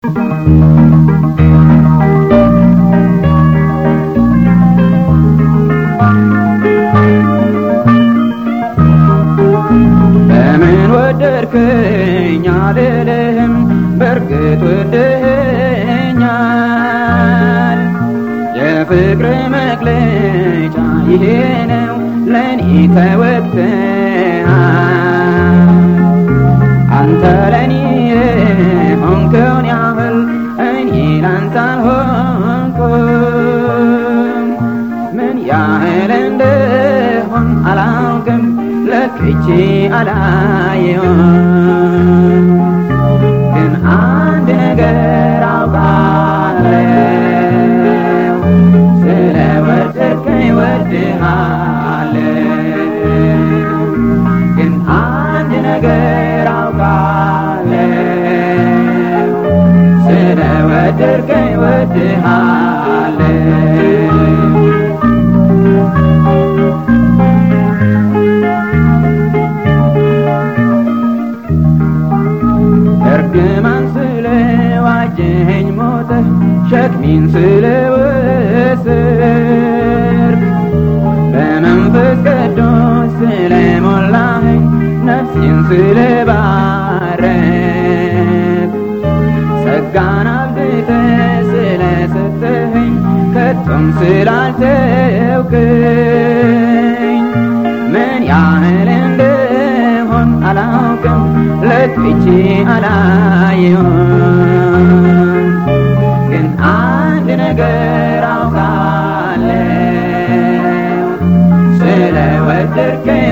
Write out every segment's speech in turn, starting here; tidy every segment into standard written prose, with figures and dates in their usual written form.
በምን ወደድከኝ አልልህም በርግጥ ወደኸኛል የፍቅር መግለጫ ይሄ ነው ለኔ ተወጥተሃል አንተ ለኔ ሆንከውን ያህል እኔ ላንተ አልሆንኩም ምን ያህል እንደሆን አላውቅም ለክቼ አላየሁም ግን አንድ ነገር አውቃለሁ ስለወደድከኝ ወድሃለሁ ግን አንድ ነገር አውቃለሁ ስለወደድከኝ ወድሃለሁ እርግማን ስለዋጀኸኝ ሞተህ ሸክሜን ስለወሰድክ በመንፈስ ቅዱስ ስለሞላኸኝ ነፍሴን ስለባረክ ጸጋን አብዝተህ ስለሰጠኸኝ ከቶም ስላልተውከኝ ምን ያህል እንደሆን አላውቅም ለክቼ አላየሁም ግን አንድ ነገር አውቃለሁ ስለወደድከኝ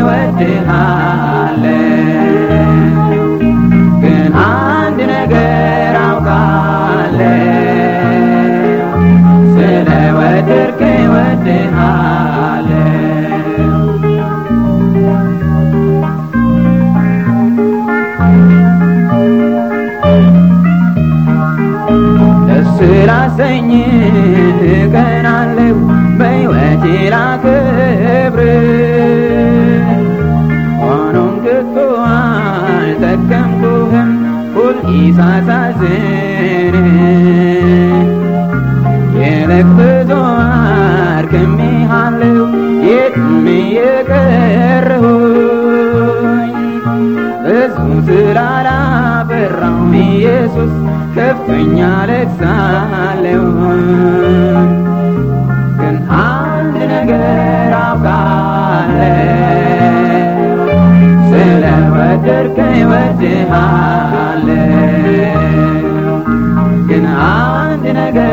ወድሃለሁ ግን አንድ ነገር አውቃለሁ ስለወደድከኝ ወድሃለሁ ስላሰኝህ ቀናለሁ በሕይወቴ ላክብርህ ሆኖም ከቶ አልጠቀምኩህም ሁልጊዜ ሳሳዝንህ ይልቅ ብዙ አድክሜሃለሁ የትም እየቀረሁኝ ብዙ ስላላፈራሁ ኢየሱስ ከፍቶኛ ለቅሳለሁ ግን አንድ ነገር አውቃለሁ ስለወደድከኝ ወድሃለሁ ግን አንድ ነገር